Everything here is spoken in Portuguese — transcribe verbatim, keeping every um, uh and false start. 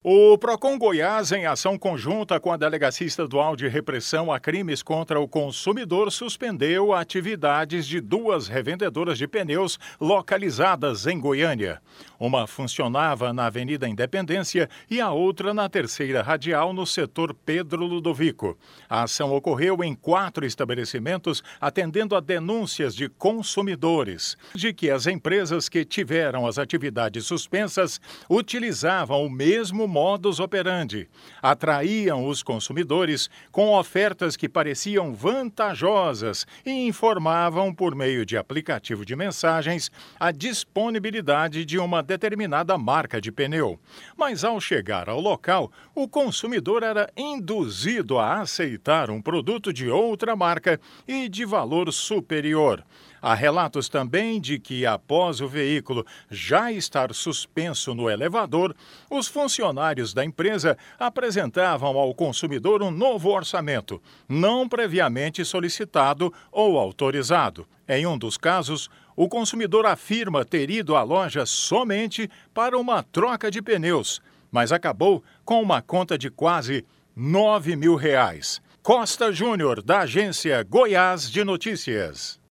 O Procon Goiás, em ação conjunta com a Delegacia Estadual de Repressão a Crimes contra o Consumidor, suspendeu atividades de duas revendedoras de pneus localizadas em Goiânia. Uma funcionava na Avenida Independência e a outra na Terceira Radial, no setor Pedro Ludovico. A ação ocorreu em quatro estabelecimentos, atendendo a denúncias de consumidores de que as empresas que tiveram as atividades suspensas utilizavam o mesmo modus operandi. Atraíam os consumidores com ofertas que pareciam vantajosas e informavam por meio de aplicativo de mensagens a disponibilidade de uma determinada marca de pneu. Mas ao chegar ao local, o consumidor era induzido a aceitar um produto de outra marca e de valor superior. Há relatos também de que, após o veículo já estar suspenso no elevador, os funcionários da empresa apresentavam ao consumidor um novo orçamento, não previamente solicitado ou autorizado. Em um dos casos, o consumidor afirma ter ido à loja somente para uma troca de pneus, mas acabou com uma conta de quase nove mil reais. Costa Júnior, da agência Goiás de Notícias.